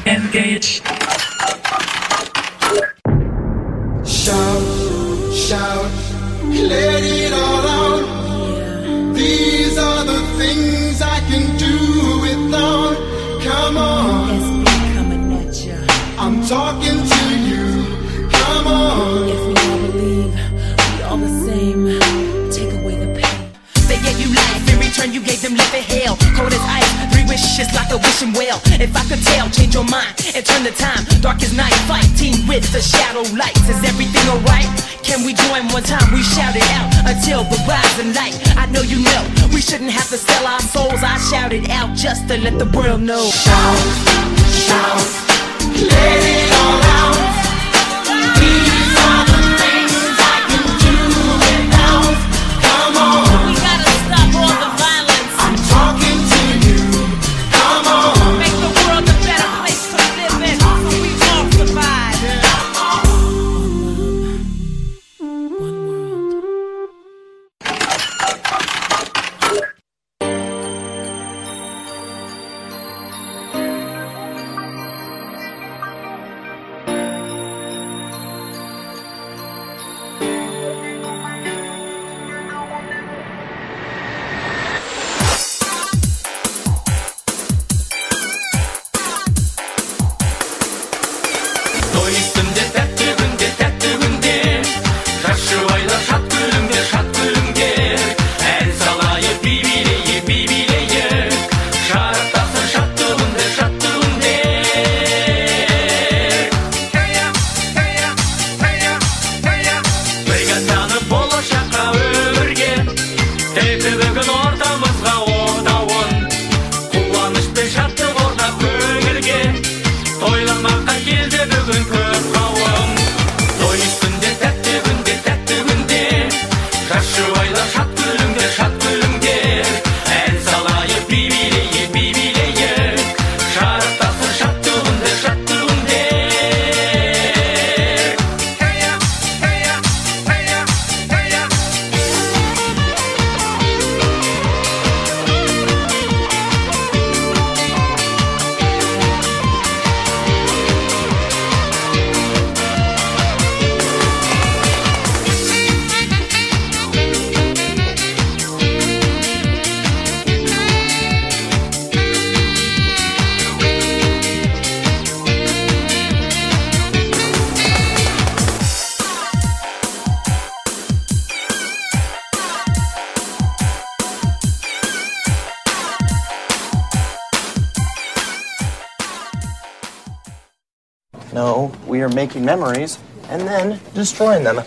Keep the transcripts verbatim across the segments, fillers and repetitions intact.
Engage. Shout, shout, let it all out. These are the things I can do without. Come on. S B coming at ya. I'm talking to you. Come on. If we all believe we all the same, take away the pain. They gave you life, in return you gave them living hell. Cold as ice, three wishes like a wishing well. If I could tell, change your mind and turn the time. Dark as night, fighting with the shadow lights. Is everything alright? Can we join one time? We shout it out until the rising light. I know you know, we shouldn't have to sell our souls. I shout it out just to let the world know. Shout, shout, let it all out. These are the things I can do without. Come on. We gotta stop all the violence. I'm talking to you. Come on. Make the world a better place to live in, so we all survive. One world. Той üstünde tәтті күнде, тәтті күнде, жас жұбайлар шат күліңдер, шат күліңдер. Ән салайық, би билейік, би билейік, шарықтасын шаттығыңдер, шаттығыңдер. Бірге танып болашаққа өмірге, тәтті бүгін ортамызға отауын, қуаныш пен шаттық орнап көңілге. Тойламаққа келді бүгін көп қауым. Той үстінде тәтті күнде, тәтті күнде, жас жұбайлар шат күліңдер, шат күліңдер. Ән салайық, би билейік, би билейік, шарықтасын шаттығыңдер, шаттығыңдер. No, we are making memories and then destroying them.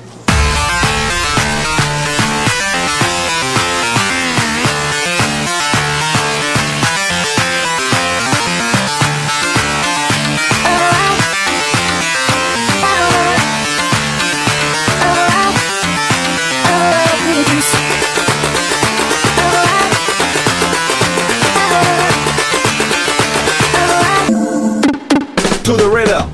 To the rhythm.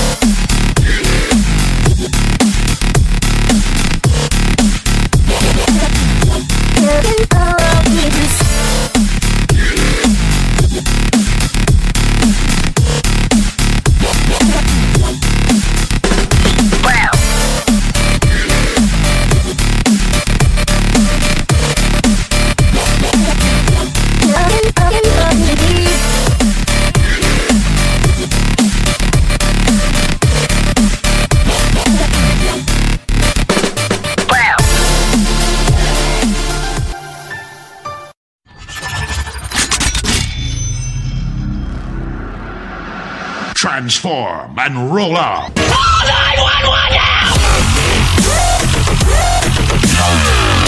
Transform and roll out. nine one one now!